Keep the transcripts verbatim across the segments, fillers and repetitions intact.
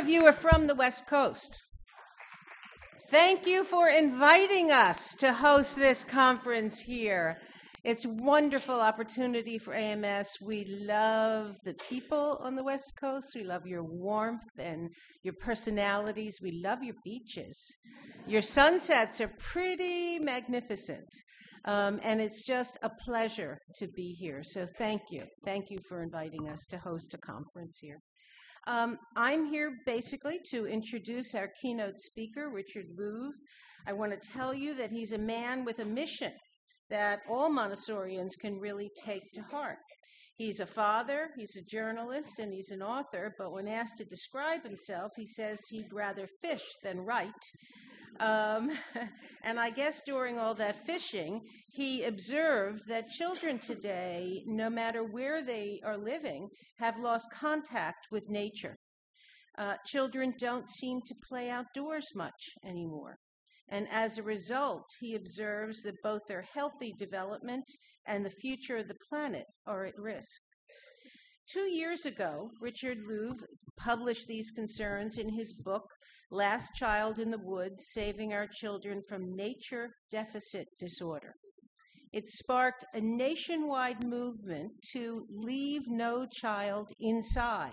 of you are from the West Coast? Thank you for inviting us to host this conference here. It's a wonderful opportunity for A M S. We love the people on the West Coast. We love your warmth and your personalities. We love your beaches. Your sunsets are pretty magnificent. Um, and it's just a pleasure to be here. So thank you. Thank you for inviting us to host a conference here. Um, I'm here basically to introduce our keynote speaker, Richard Louv. I want to tell you that he's a man with a mission that all Montessorians can really take to heart. He's a father, he's a journalist, and he's an author, but when asked to describe himself, he says he'd rather fish than write. Um, and I guess during all that fishing, he observed that children today, no matter where they are living, have lost contact with nature. Uh, children don't seem to play outdoors much anymore. And as a result, he observes that both their healthy development and the future of the planet are at risk. Two years ago, Richard Louv published these concerns in his book, Last Child in the Woods, Saving Our Children from Nature Deficit Disorder. It sparked a nationwide movement to leave no child inside.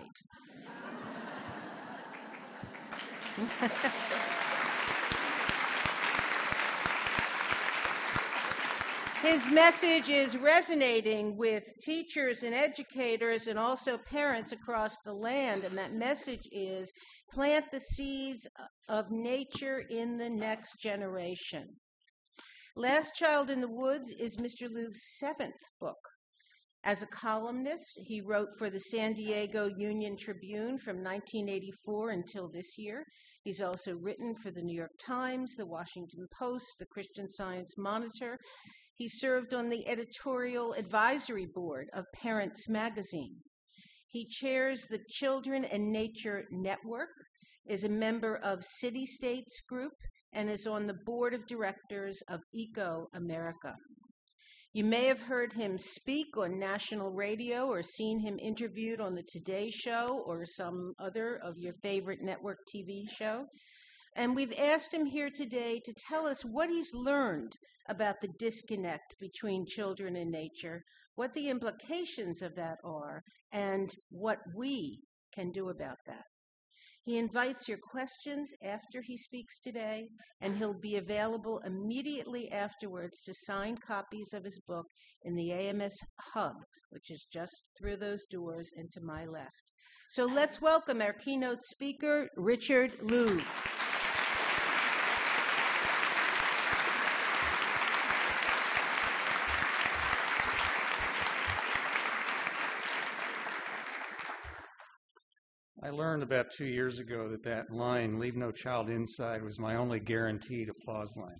His message is resonating with teachers and educators and also parents across the land, and that message is plant the seeds of nature in the next generation. Last Child in the Woods is Mister Louv's seventh book. As a columnist, he wrote for the San Diego Union Tribune from nineteen eighty-four until this year. He's also written for the New York Times, the Washington Post, the Christian Science Monitor. He served on the editorial advisory board of Parents Magazine. He chairs the Children and Nature Network, is a member of City States Group, and is on the board of directors of Eco America. You may have heard him speak on national radio or seen him interviewed on the Today Show or some other of your favorite network T V show. And we've asked him here today to tell us what he's learned about the disconnect between children and nature, what the implications of that are, and what we can do about that. He invites your questions after he speaks today, and he'll be available immediately afterwards to sign copies of his book in the A M S Hub, which is just through those doors and to my left. So let's welcome our keynote speaker, Richard Louv. I learned about two years ago that that line, "Leave no child inside," was my only guaranteed applause line.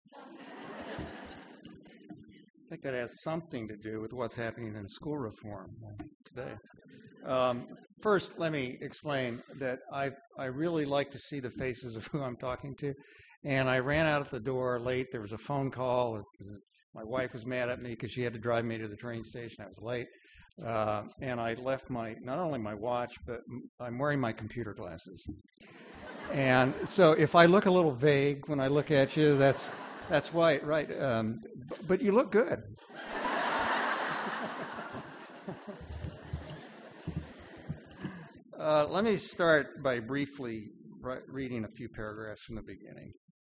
I think that has something to do with what's happening in school reform today. Um, first, let me explain that I I really like to see the faces of who I'm talking to, and I ran out of the door late. There was a phone call. My wife was mad at me because she had to drive me to the train station. I was late. Uh, and I left my, not only my watch, but I'm wearing my computer glasses. And so if I look a little vague when I look at you, that's that's why, right. Um, b- but you look good. uh, let me start by briefly re- reading a few paragraphs from the beginning.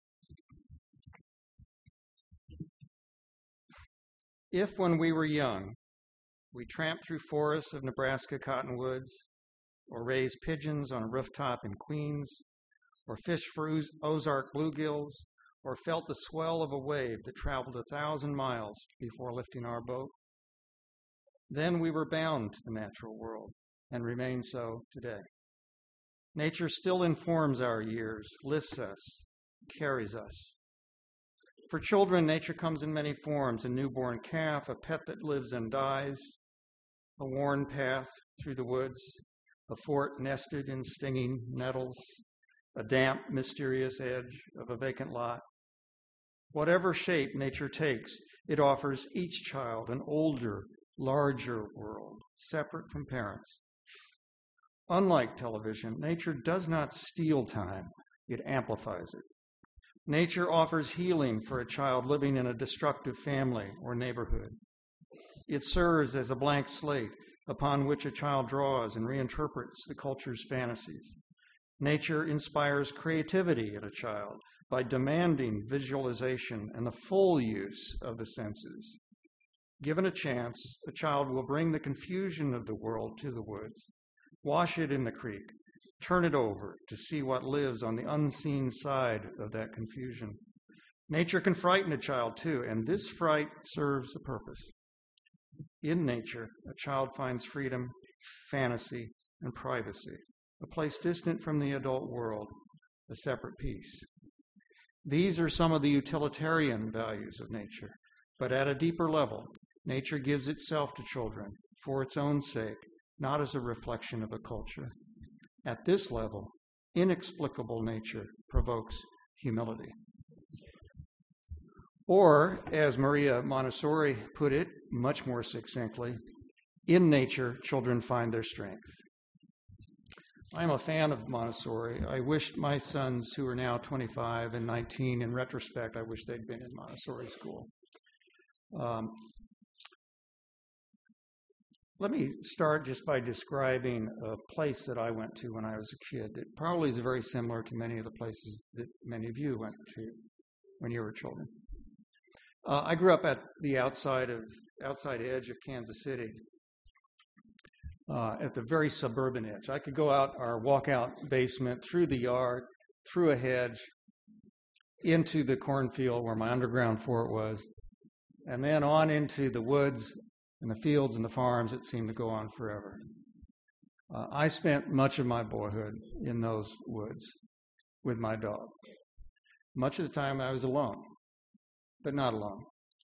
If when we were young, we tramped through forests of Nebraska cottonwoods, or raised pigeons on a rooftop in Queens, or fished for Oz- Ozark bluegills, or felt the swell of a wave that traveled a thousand miles before lifting our boat. Then we were bound to the natural world, and remain so today. Nature still informs our years, lifts us, carries us. For children, nature comes in many forms: a newborn calf, a pet that lives and dies, a worn path through the woods, a fort nested in stinging nettles, a damp, mysterious edge of a vacant lot. Whatever shape nature takes, it offers each child an older, larger world, separate from parents. Unlike television, nature does not steal time, it amplifies it. Nature offers healing for a child living in a destructive family or neighborhood. It serves as a blank slate upon which a child draws and reinterprets the culture's fantasies. Nature inspires creativity in a child by demanding visualization and the full use of the senses. Given a chance, a child will bring the confusion of the world to the woods, wash it in the creek, turn it over to see what lives on the unseen side of that confusion. Nature can frighten a child too, and this fright serves a purpose. In nature, a child finds freedom, fantasy, and privacy, a place distant from the adult world, a separate piece. These are some of the utilitarian values of nature, but at a deeper level, nature gives itself to children for its own sake, not as a reflection of a culture. At this level, inexplicable nature provokes humility. Or, as Maria Montessori put it much more succinctly, in nature, children find their strength. I'm a fan of Montessori. I wish my sons, who are now twenty-five and nineteen, in retrospect, I wish they'd been in Montessori school. Um, let me start just by describing a place that I went to when I was a kid that probably is very similar to many of the places that many of you went to when you were children. Uh, I grew up at the outside of outside edge of Kansas City, uh, at the very suburban edge. I could go out our walkout basement, through the yard, through a hedge, into the cornfield where my underground fort was, and then on into the woods and the fields and the farms. It seemed to go on forever. Uh, I spent much of my boyhood in those woods with my dog. Much of the time I was alone, but not alone.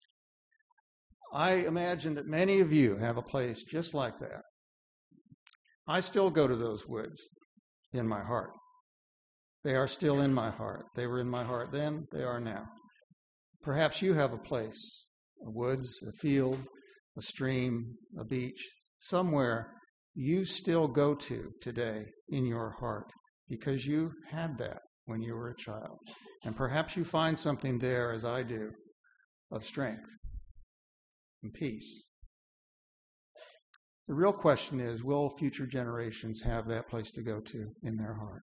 I imagine that many of you have a place just like that. I still go to those woods in my heart. They are still in my heart. They were in my heart then, they are now. Perhaps you have a place, a woods, a field, a stream, a beach, somewhere you still go to today in your heart because you had that when you were a child. And perhaps you find something there, as I do, of strength and peace. The real question is, will future generations have that place to go to in their heart?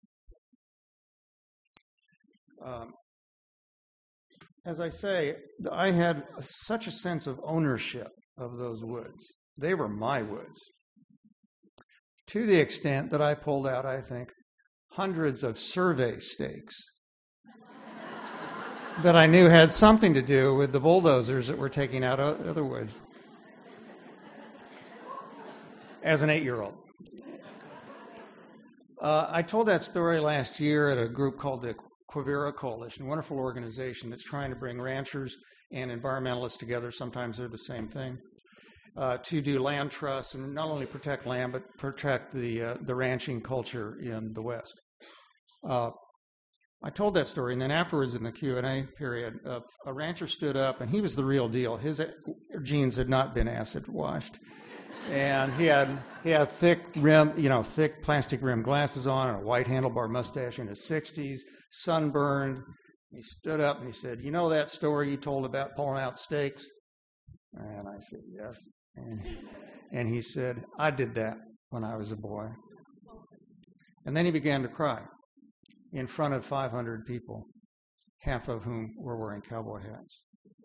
Um, as I say, I had such a sense of ownership of those woods. They were my woods. To the extent that I pulled out, I think, hundreds of survey stakes that I knew had something to do with the bulldozers that were taking out other woods. As an eight-year-old. Uh, I told that story last year at a group called the Quivira Coalition, a wonderful organization that's trying to bring ranchers and environmentalists together, sometimes they're the same thing, uh, to do land trusts and not only protect land, but protect the, uh, the ranching culture in the West. Uh, I told that story, and then afterwards in the Q and A period, uh, a rancher stood up, and he was the real deal. His jeans had not been acid washed. And he had he had thick rim, you know, thick plastic rim glasses on, and a white handlebar mustache in his sixties, sunburned. He stood up and he said, "You know that story you told about pulling out stakes?" And I said, "Yes." And, and he said, "I did that when I was a boy." And then he began to cry in front of five hundred people, half of whom were wearing cowboy hats.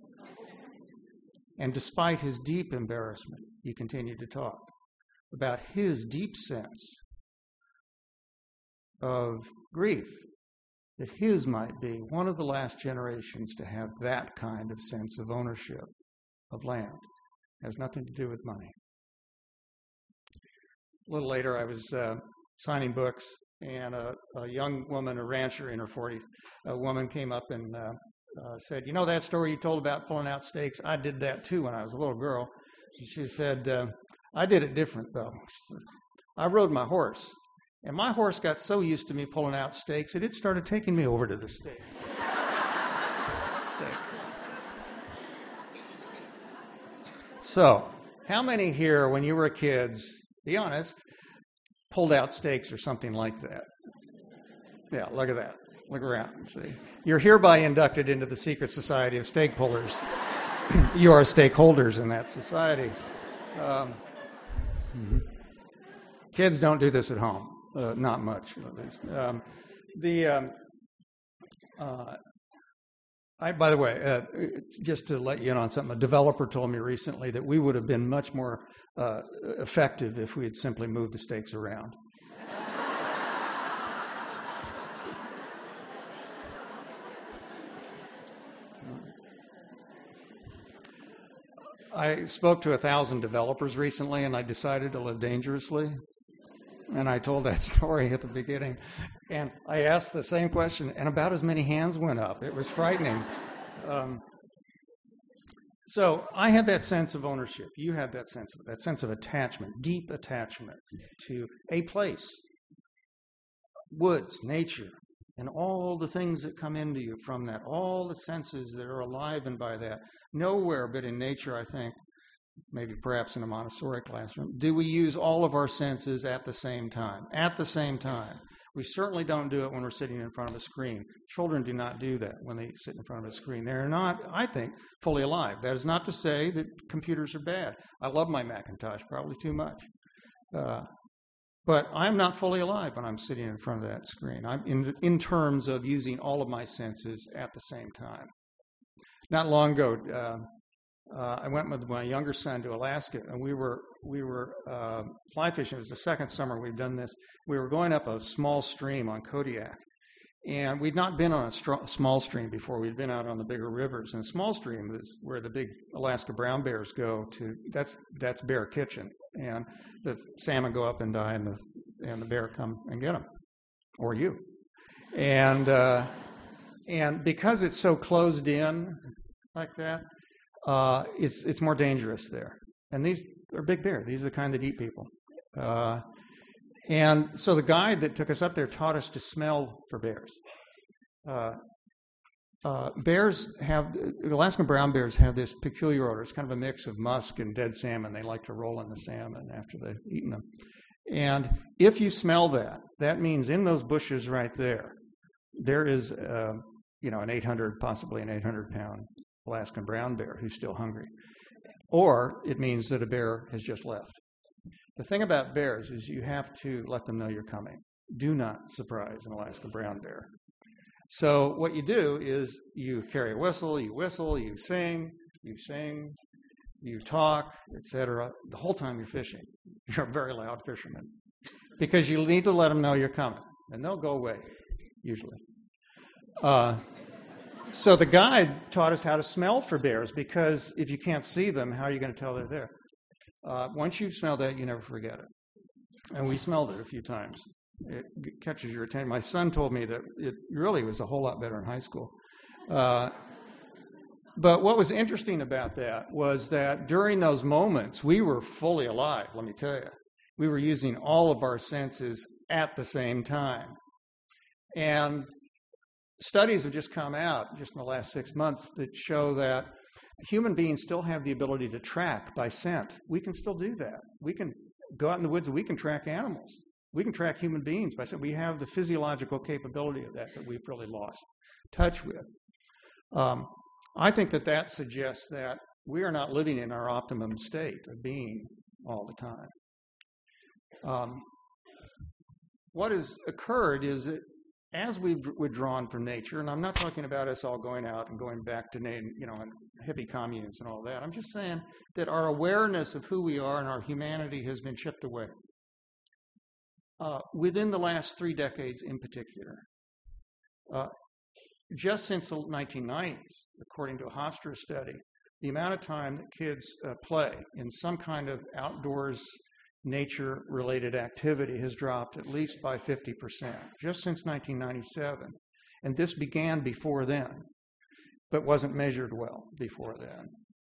And despite his deep embarrassment, he continued to talk about his deep sense of grief, that his might be one of the last generations to have that kind of sense of ownership of land. It has nothing to do with money. A little later, I was uh, signing books, and a, a young woman, a rancher in her forties, a woman came up and uh, Uh, said, "You know that story you told about pulling out stakes? I did that too when I was a little girl." She said, uh, "I did it different though. Said, I rode my horse, and my horse got so used to me pulling out stakes that it started taking me over to the stake." stake. So, how many here, when you were kids, be honest, pulled out stakes or something like that. Yeah, look at that. Look around. See, you're hereby inducted into the secret society of stake pullers. You are stakeholders in that society. Um, mm-hmm. Kids don't do this at home, uh, not much at least. Um, the um, uh, I, by the way, uh, just to let you in on something, a developer told me recently that we would have been much more uh, effective if we had simply moved the stakes around. I spoke to a thousand developers recently, and I decided to live dangerously. And I told that story at the beginning. And I asked the same question, and about as many hands went up. It was frightening. Um, so I had that sense of ownership. You had that sense of that sense of attachment, deep attachment to a place, woods, nature, and all the things that come into you from that, all the senses that are alivened by that. Nowhere but in nature, I think, maybe perhaps in a Montessori classroom, do we use all of our senses at the same time. At the same time. We certainly don't do it when we're sitting in front of a screen. Children do not do that when they sit in front of a screen. They're not, I think, fully alive. That is not to say that computers are bad. I love my Macintosh, probably too much. Uh, but I'm not fully alive when I'm sitting in front of that screen. I'm in, in terms of using all of my senses at the same time. Not long ago, uh, uh, I went with my younger son to Alaska, and we were we were uh, fly fishing. It was the second summer we've done this. We were going up a small stream on Kodiak, and we'd not been on a str- small stream before. We'd been out on the bigger rivers, and a small stream is where the big Alaska brown bears go to. That's that's Bear Kitchen, and the salmon go up and die, and the and the bear come and get them, or you, and. Uh, And because it's so closed in like that, uh, it's it's more dangerous there. And these are big bear. These are the kind that eat people. Uh, and so the guide that took us up there taught us to smell for bears. Uh, uh, bears have, Alaskan brown bears have this peculiar odor. It's kind of a mix of musk and dead salmon. They like to roll in the salmon after they've eaten them. And if you smell that, that means in those bushes right there, there is, uh, you know, an eight hundred, possibly an eight hundred pound Alaskan brown bear who's still hungry. Or it means that a bear has just left. The thing about bears is you have to let them know you're coming. Do not surprise an Alaskan brown bear. So what you do is you carry a whistle, you whistle, you sing, you sing, you talk, et cetera. The whole time you're fishing. You're a very loud fisherman. Because you need to let them know you're coming. And they'll go away, usually. Uh, so the guide taught us how to smell for bears, because if you can't see them, how are you going to tell they're there? Uh, once you smell that, you never forget it. And we smelled it a few times. It catches your attention. My son told me that it really was a whole lot better in high school. Uh, but what was interesting about that was that during those moments, we were fully alive, let me tell you. We were using all of our senses at the same time. And studies have just come out just in the last six months that show that human beings still have the ability to track by scent. We can still do that. We can go out in the woods and we can track animals. We can track human beings by scent. We have the physiological capability of that that we've really lost touch with. Um, I think that that suggests that we are not living in our optimum state of being all the time. Um, what has occurred is that as we've withdrawn from nature, and I'm not talking about us all going out and going back to, you know, hippie communes and all that. I'm just saying that our awareness of who we are and our humanity has been chipped away. Uh, within the last three decades in particular, uh, just since the nineteen nineties, according to a Hofstra study, the amount of time that kids uh, play in some kind of outdoors nature-related activity has dropped at least by fifty percent, just since nineteen ninety-seven. And this began before then, but wasn't measured well before then.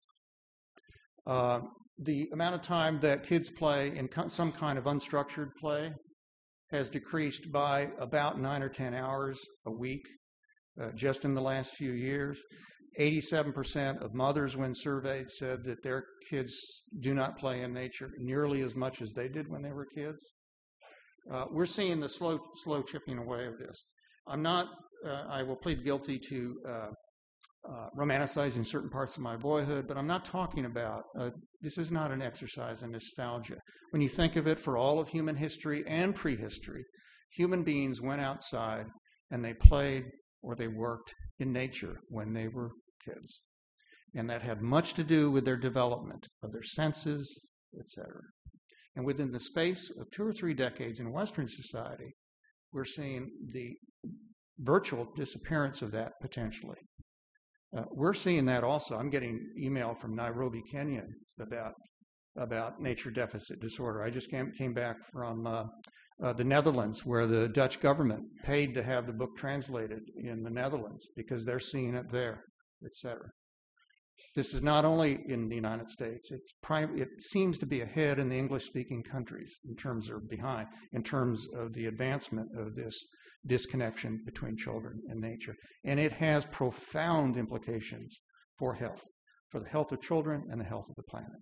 Uh, the amount of time that kids play in co- some kind of unstructured play has decreased by about nine or ten hours a week, uh, just in the last few years. eighty-seven percent of mothers, when surveyed, said that their kids do not play in nature nearly as much as they did when they were kids. Uh, we're seeing the slow, slow chipping away of this. I'm not, uh, I will plead guilty to uh, uh, romanticizing certain parts of my boyhood, but I'm not talking about, uh, this is not an exercise in nostalgia. When you think of it, for all of human history and prehistory, human beings went outside and they played or they worked in nature when they were kids. And that had much to do with their development of their senses, et cetera. And within the space of two or three decades in Western society, we're seeing the virtual disappearance of that potentially. Uh, we're seeing that also. I'm getting email from Nairobi, Kenya about about nature deficit disorder. I just came, came back from uh, uh, the Netherlands, where the Dutch government paid to have the book translated in the Netherlands because they're seeing it there, et cetera. This is not only in the United States. It's prim- it seems to be ahead in the English-speaking countries in terms of behind, in terms of the advancement of this disconnection between children and nature. And it has profound implications for health, for the health of children and the health of the planet.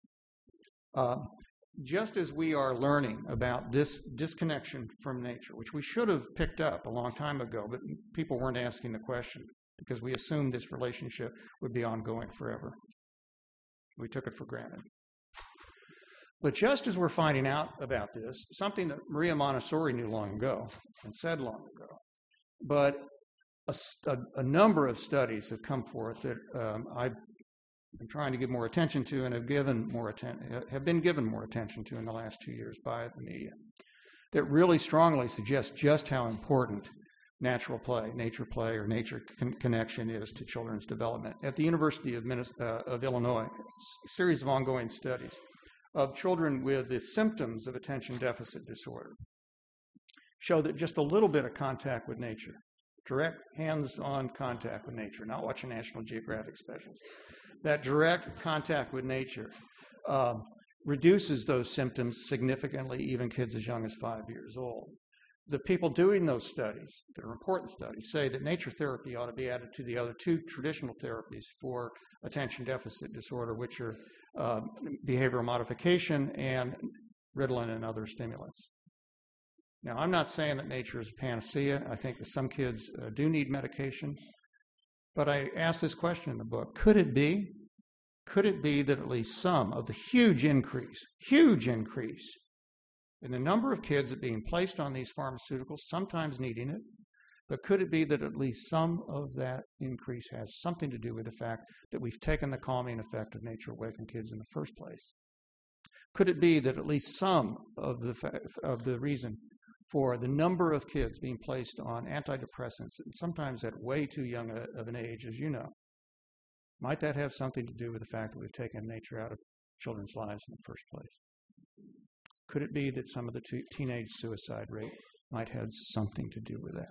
Uh, just as we are learning about this disconnection from nature, which we should have picked up a long time ago, but people weren't asking the question, because we assumed this relationship would be ongoing forever. We took it for granted. But just as we're finding out about this, something that Maria Montessori knew long ago and said long ago, but a, a, a number of studies have come forth that um, I've been trying to give more attention to and have given more atten- have been given more attention to in the last two years by the media, that really strongly suggest just how important natural play, nature play, or nature con- connection is to children's development. At the University of, Minnesota, uh, of Illinois, a series of ongoing studies of children with the symptoms of attention deficit disorder show that just a little bit of contact with nature, direct hands-on contact with nature, not watching National Geographic specials, that direct contact with nature uh, reduces those symptoms significantly, even kids as young as five years old. The people doing those studies, that are important studies, say that nature therapy ought to be added to the other two traditional therapies for attention deficit disorder, which are uh, behavioral modification and Ritalin and other stimulants. Now, I'm not saying that nature is a panacea. I think that some kids uh, do need medication. But I asked this question in the book. Could it be? Could it be that at least some of the huge increase, huge increase, in the number of kids that are being placed on these pharmaceuticals, sometimes needing it, but could it be that at least some of that increase has something to do with the fact that we've taken the calming effect of nature away from kids in the first place? Could it be that at least some of the fa- of the reason for the number of kids being placed on antidepressants, and sometimes at way too young a, of an age, as you know, might that have something to do with the fact that we've taken nature out of children's lives in the first place? Could it be that some of the t- teenage suicide rate might have something to do with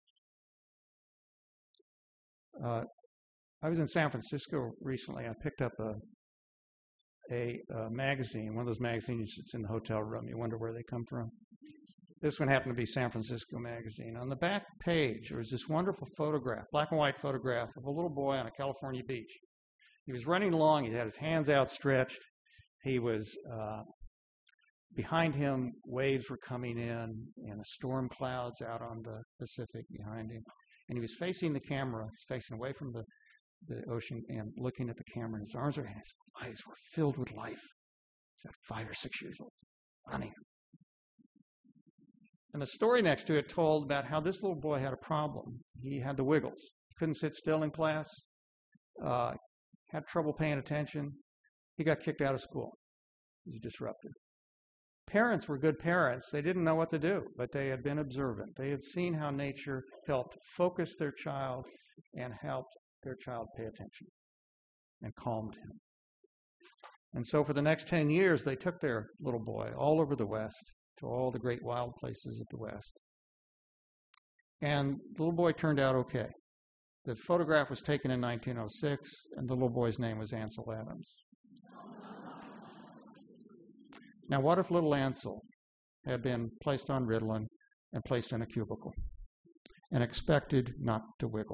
that? Uh, I was in San Francisco recently. I picked up a, a a magazine, one of those magazines that's in the hotel room. You wonder where they come from. This one happened to be San Francisco Magazine. On the back page, there was this wonderful photograph, black and white photograph of a little boy on a California beach. He was running along. He had his hands outstretched. He was uh, Behind him, waves were coming in, and a storm clouds out on the Pacific behind him. And he was facing the camera, facing away from the, the ocean and looking at the camera. And his arms were, and his eyes were filled with life. He's at five or six years old, running. And the story next to it told about how this little boy had a problem. He had the wiggles. He couldn't sit still in class, uh, had trouble paying attention. He got kicked out of school. He was disrupted. Parents were good parents. They didn't know what to do, but they had been observant. They had seen how nature helped focus their child and helped their child pay attention and calmed him. And so for the next ten years, they took their little boy all over the West to all the great wild places of the West. And the little boy turned out okay. The photograph was taken in nineteen oh six, and the little boy's name was Ansel Adams. Now, what if little Ansel had been placed on Ritalin and placed in a cubicle and expected not to wiggle?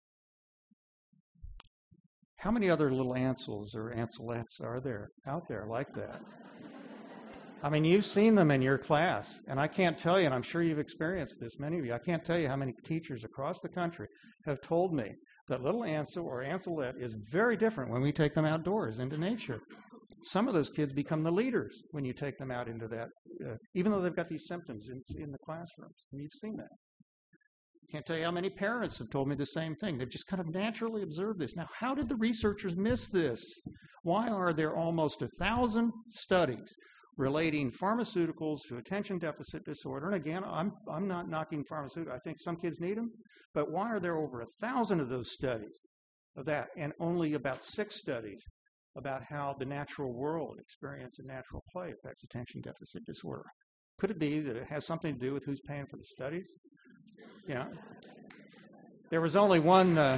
How many other little Ansels or Anselettes are there out there like that? I mean, you've seen them in your class, and I can't tell you, and I'm sure you've experienced this, many of you, I can't tell you how many teachers across the country have told me that little Ansel or Anselette is very different when we take them outdoors into nature. Some of those kids become the leaders when you take them out into that, uh, even though they've got these symptoms in, in the classrooms, and you've seen that. Can't tell you how many parents have told me the same thing. They've just kind of naturally observed this. Now, how did the researchers miss this? Why are there almost a thousand studies relating pharmaceuticals to attention deficit disorder? And again, I'm I'm not knocking pharmaceuticals. I think some kids need them. But why are there over a thousand of those studies of that, and only about six studies about how the natural world, experience and natural play affects attention deficit disorder? Could it be that it has something to do with who's paying for the studies? You know, there was only one. Uh,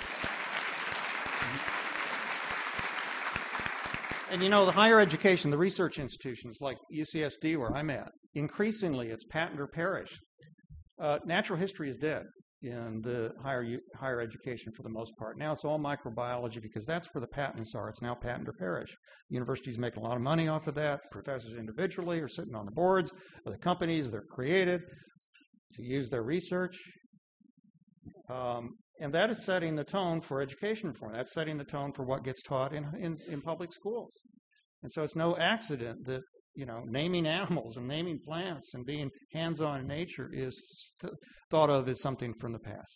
and you know, the higher education, the research institutions like U C S D, where I'm at, increasingly it's patent or perish. Uh, natural history is dead in the higher higher education for the most part. Now it's all microbiology because that's where the patents are. It's now patent or perish. Universities make a lot of money off of that. Professors individually are sitting on the boards of the companies they're created to use their research. Um, and that is setting the tone for education reform. That's setting the tone for what gets taught in, in, in public schools. And so it's no accident that, you know, naming animals and naming plants and being hands-on in nature is th- thought of as something from the past.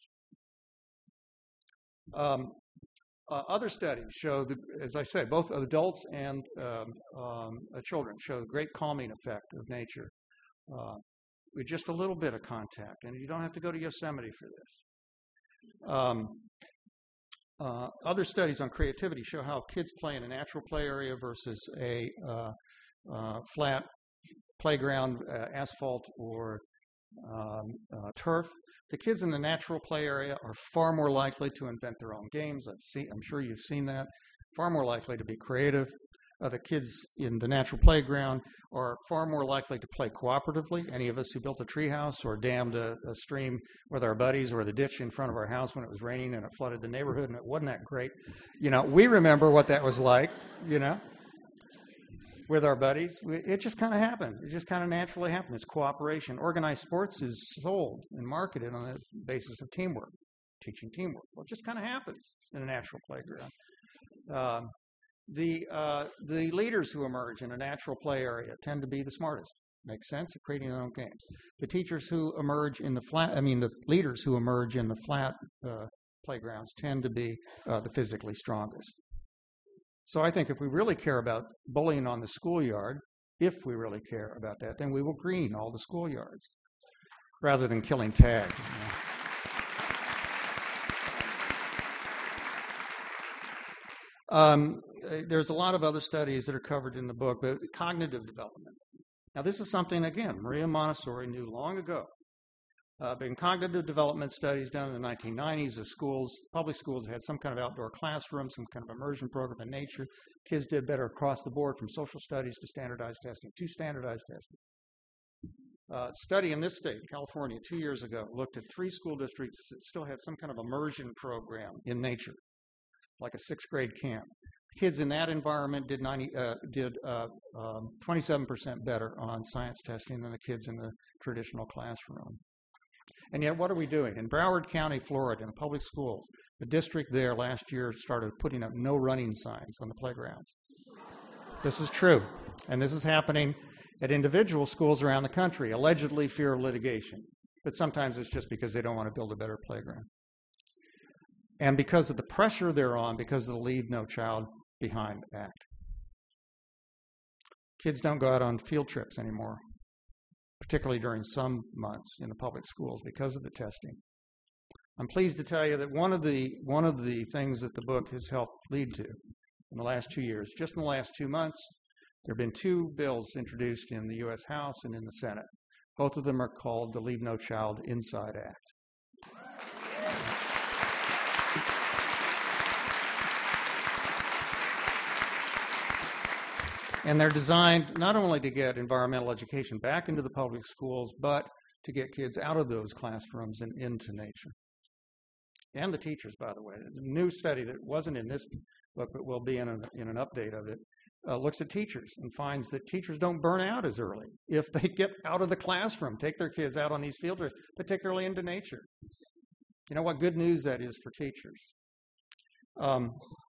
Um, uh, other studies show, that, as I said, both adults and um, um, uh, children show the great calming effect of nature uh, with just a little bit of contact. And you don't have to go to Yosemite for this. Um, uh, other studies on creativity show how kids play in a natural play area versus a uh, uh, flat playground, uh, asphalt or um, uh, turf. The kids in the natural play area are far more likely to invent their own games. I've seen, I'm sure you've seen that. Far more likely to be creative. Uh, the kids in the natural playground are far more likely to play cooperatively. Any of us who built a treehouse or dammed a, a stream with our buddies, or the ditch in front of our house when it was raining and it flooded the neighborhood and it wasn't that great. You know, we remember what that was like, you know, with our buddies. We, it just kind of happened. It just kind of naturally happened. It's cooperation. Organized sports is sold and marketed on the basis of teamwork, teaching teamwork. Well, it just kind of happens in a natural playground. Um, The uh, the leaders who emerge in a natural play area tend to be the smartest. Makes sense of creating their own games. The teachers who emerge in the flat, I mean, the leaders who emerge in the flat uh, playgrounds tend to be uh, the physically strongest. So I think if we really care about bullying on the schoolyard, if we really care about that, then we will green all the schoolyards rather than killing tag. You know. Um, there's a lot of other studies that are covered in the book, but cognitive development. Now, this is something, again, Maria Montessori knew long ago. Uh, but in cognitive development studies done in the nineteen nineties, the schools, public schools had some kind of outdoor classroom, some kind of immersion program in nature. Kids did better across the board from social studies to standardized testing, to standardized testing. Uh, study in this state, California, two years ago, looked at three school districts that still had some kind of immersion program in nature, like a sixth grade camp. Kids in that environment did ninety uh, did uh, um, twenty-seven percent better on science testing than the kids in the traditional classroom. And yet, what are we doing? In Broward County, Florida, in public schools, the district there last year started putting up no running signs on the playgrounds. This is true, and this is happening at individual schools around the country, allegedly fear of litigation. But sometimes it's just because they don't want to build a better playground. And because of the pressure they're on, because of the Leave No Child Behind Act. Kids don't go out on field trips anymore, particularly during some months in the public schools because of the testing. I'm pleased to tell you that one of the one of the things that the book has helped lead to in the last two years, just in the last two months, there have been two bills introduced in the U S House and in the Senate. Both of them are called the Leave No Child Inside Act. And they're designed not only to get environmental education back into the public schools, but to get kids out of those classrooms and into nature. And the teachers, by the way. A new study that wasn't in this book, but will be in, a, in an update of it, uh, looks at teachers and finds that teachers don't burn out as early if they get out of the classroom, take their kids out on these field trips, particularly into nature. You know what good news that is for teachers. Um,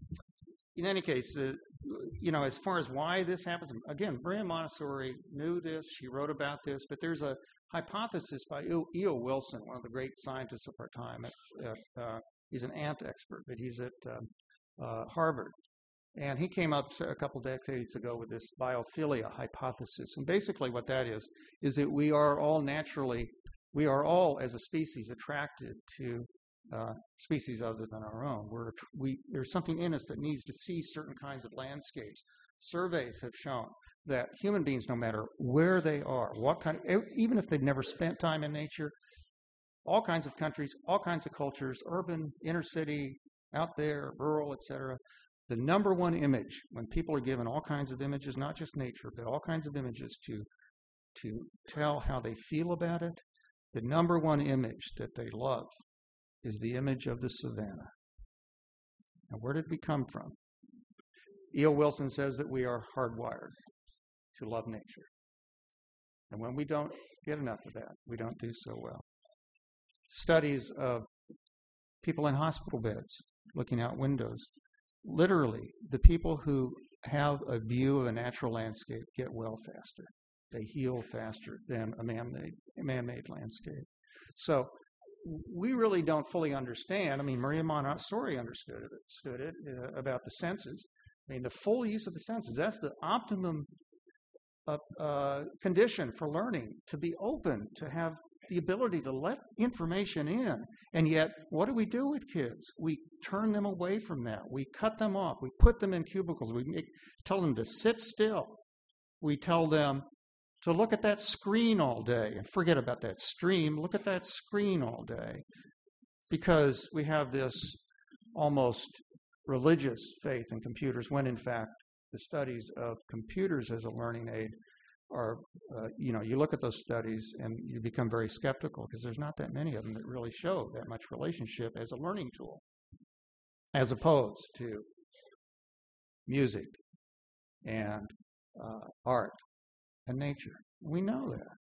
in any case, uh, you know, as far as why this happens, again, Maria Montessori knew this. She wrote about this, but there's a hypothesis by E O Wilson, one of the great scientists of our time. At, at, uh, he's an ant expert, but he's at uh, uh, Harvard. And he came up a couple decades ago with this biophilia hypothesis. And basically what that is, is that we are all naturally, we are all as a species attracted to uh, species other than our own. We're, we, there's something in us that needs to see certain kinds of landscapes. Surveys have shown that human beings, no matter where they are, what kind of, even if they've never spent time in nature, all kinds of countries, all kinds of cultures, urban, inner city, out there, rural, et cetera, the number one image, when people are given all kinds of images, not just nature, but all kinds of images to, to tell how they feel about it, the number one image that they love is the image of the savannah. Now, where did we come from? E O Wilson says that we are hardwired to love nature. And when we don't get enough of that, we don't do so well. Studies of people in hospital beds looking out windows. Literally, the people who have a view of a natural landscape get well faster. They heal faster than a man-made, man-made landscape. So we really don't fully understand. I mean, Maria Montessori understood it, understood it uh, about the senses. I mean, the full use of the senses, that's the optimum uh, uh, condition for learning, to be open, to have the ability to let information in. And yet, what do we do with kids? We turn them away from that. We cut them off. We put them in cubicles. We make, tell them to sit still. We tell them to look at that screen all day and forget about that stream. Look at that screen all day. Because we have this almost religious faith in computers, when in fact the studies of computers as a learning aid are, uh, you know, you look at those studies and you become very skeptical because there's not that many of them that really show that much relationship as a learning tool, as opposed to music and uh, art and nature. We know that.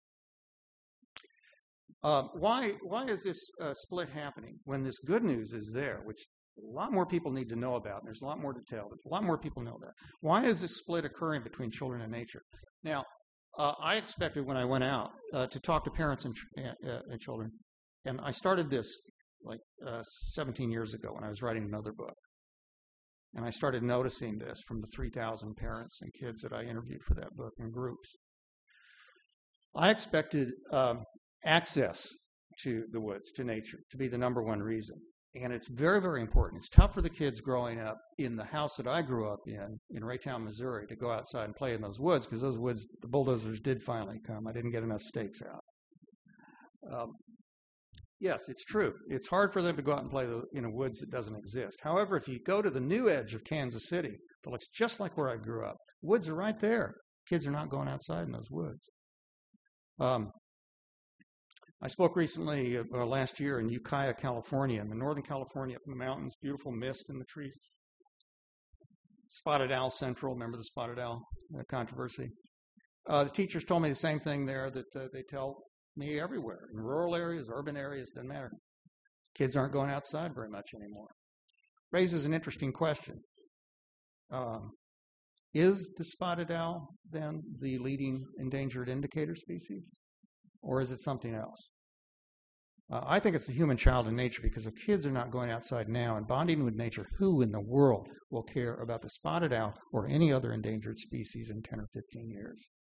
Uh, why, why is this uh, split happening when this good news is there, which a lot more people need to know about, and there's a lot more to tell, a lot more people know that. Why is this split occurring between children and nature? Now, uh, I expected when I went out uh, to talk to parents and, uh, and children, and I started this like uh, seventeen years ago when I was writing another book. And I started noticing this from the three thousand parents and kids that I interviewed for that book in groups. I expected um, access to the woods, to nature, to be the number one reason. And it's very, very important. It's tough for the kids growing up in the house that I grew up in, in Raytown, Missouri, to go outside and play in those woods, because those woods, the bulldozers did finally come. I didn't get enough stakes out. Um, yes, it's true. It's hard for them to go out and play in a woods that doesn't exist. However, if you go to the new edge of Kansas City, that looks just like where I grew up, woods are right there. Kids are not going outside in those woods. Um, I spoke recently, uh, last year, in Ukiah, California, in the Northern California, up in the mountains, beautiful mist in the trees. Spotted Owl Central, remember the Spotted Owl uh, controversy? Uh, the teachers told me the same thing there that uh, they tell me everywhere, in rural areas, urban areas, doesn't matter. Kids aren't going outside very much anymore. Raises an interesting question. Um, is the spotted owl, then, the leading endangered indicator species? Or is it something else? Uh, I think it's the human child in nature, because if kids are not going outside now and bonding with nature, who in the world will care about the spotted owl or any other endangered species in ten or fifteen years?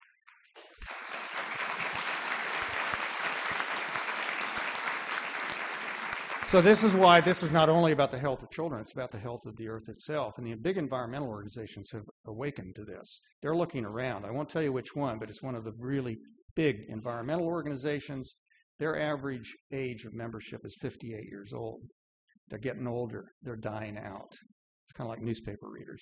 So this is why this is not only about the health of children, it's about the health of the earth itself. And the big environmental organizations have awakened to this. They're looking around. I won't tell you which one, but it's one of the really big environmental organizations. Their average age of membership is fifty-eight years old. They're getting older. They're dying out. It's kind of like newspaper readers.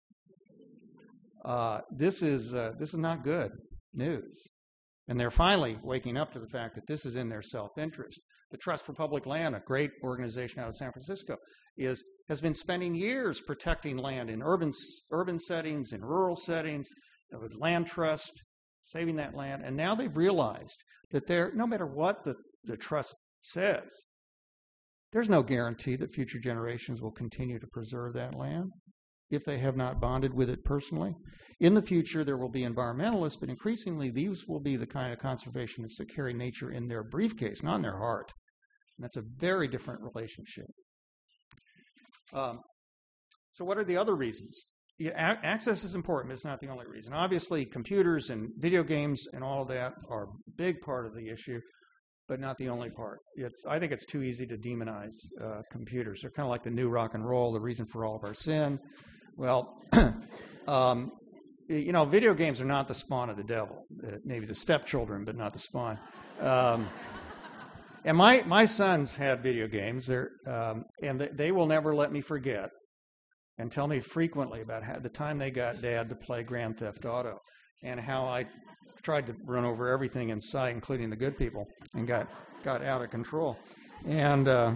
Uh, this is uh, this is not good news. And they're finally waking up to the fact that this is in their self-interest. the Trust for Public Land, a great organization out of San Francisco, is has been spending years protecting land in urban urban settings, in rural settings, with land trust, saving that land. And now they've realized that there, no matter what the, the trust says, there's no guarantee that future generations will continue to preserve that land if they have not bonded with it personally. In the future, there will be environmentalists, but increasingly, these will be the kind of conservationists that carry nature in their briefcase, not in their heart. And that's a very different relationship. Um, so what are the other reasons? Yeah, a- access is important, but it's not the only reason. Obviously, computers and video games and all of that are a big part of the issue, but not the only part. It's, I think it's too easy to demonize uh, computers. They're kind of like the new rock and roll, the reason for all of our sin. Well, um, you know, video games are not the spawn of the devil. Uh, maybe the stepchildren, but not the spawn. Um, and my, my sons had video games, They're, um, and they, they will never let me forget and tell me frequently about how the time they got Dad to play Grand Theft Auto and how I tried to run over everything in sight, including the good people, and got, got out of control. And uh,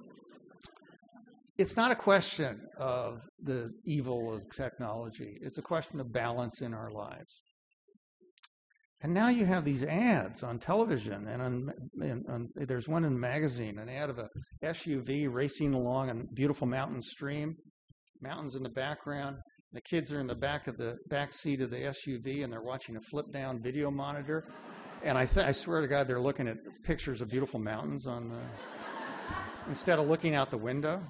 it's not a question of the evil of technology. It's a question of balance in our lives. And now you have these ads on television, and on, and on, there's one in the magazine, an ad of a S U V racing along a beautiful mountain stream, mountains in the background. The kids are in the back of the back seat of the S U V, and they're watching a flip-down video monitor. And I, th- I swear to God, they're looking at pictures of beautiful mountains on the instead of looking out the window.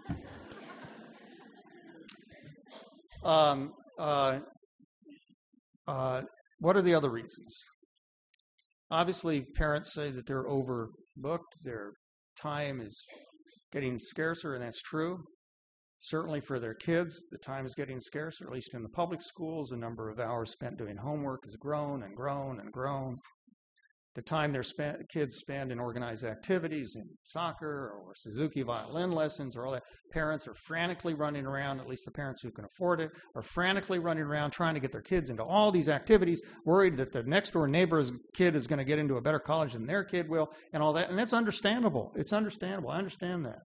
Um, uh, uh, what are the other reasons? Obviously, parents say that they're overbooked. Their time is getting scarcer, and that's true. Certainly for their kids, the time is getting scarcer, at least in the public schools. The number of hours spent doing homework has grown and grown and grown. The time their spent, kids spend in organized activities, in soccer or Suzuki violin lessons or all that, parents are frantically running around, at least the parents who can afford it, are frantically running around trying to get their kids into all these activities, worried that the next-door neighbor's kid is going to get into a better college than their kid will, and all that. And that's understandable. It's understandable. I understand that.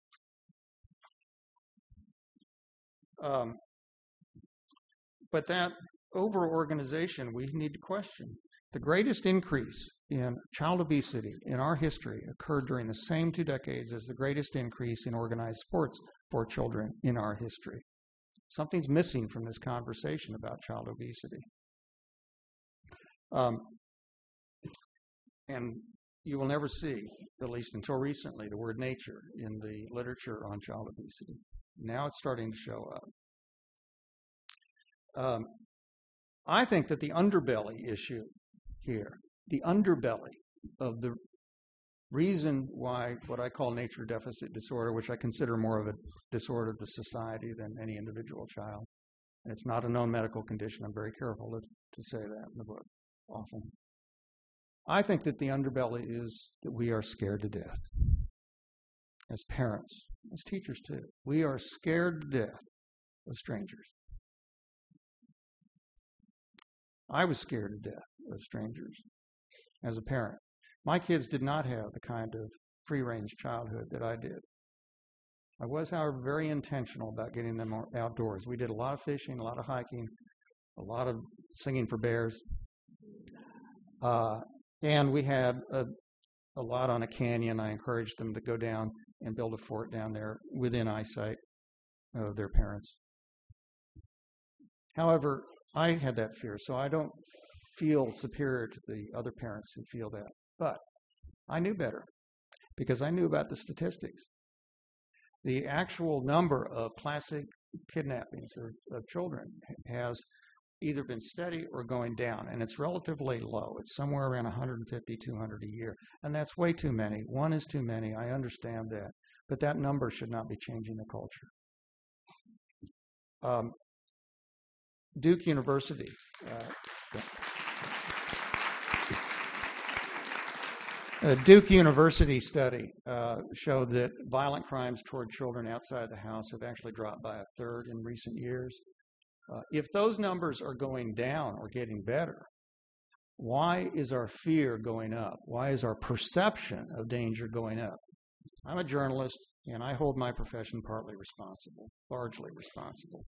Um, but that over-organization we need to question. The greatest increase in child obesity in our history occurred during the same two decades as the greatest increase in organized sports for children in our history. Something's missing from this conversation about child obesity. Um, and you will never see, at least until recently, the word nature in the literature on child obesity. Now it's starting to show up. Um, I think that the underbelly issue here, the underbelly of the reason why what I call nature deficit disorder, which I consider more of a disorder of the society than any individual child, and it's not a known medical condition. I'm very careful to, to say that in the book often. I think that the underbelly is that we are scared to death as parents, as teachers too. We are scared to death of strangers. I was scared to death of strangers as a parent. My kids did not have the kind of free-range childhood that I did. I was, however, very intentional about getting them outdoors. We did a lot of fishing, a lot of hiking, a lot of singing for bears. Uh, and we had a, a lot on a canyon. I encouraged them to go down and build a fort down there within eyesight of their parents. However, I had that fear, so I don't feel superior to the other parents who feel that. But I knew better because I knew about the statistics. The actual number of classic kidnappings of, of children has either been steady or going down, and it's relatively low. It's somewhere around one hundred fifty, two hundred a year, and that's way too many. One is too many. I understand that, but that number should not be changing the culture. Um, Duke University. Uh, A Duke University study uh, showed that violent crimes toward children outside the house have actually dropped by a third in recent years. Uh, if those numbers are going down or getting better, Why is our fear going up? Why is our perception of danger going up? I'm a journalist, and I hold my profession partly responsible, largely responsible.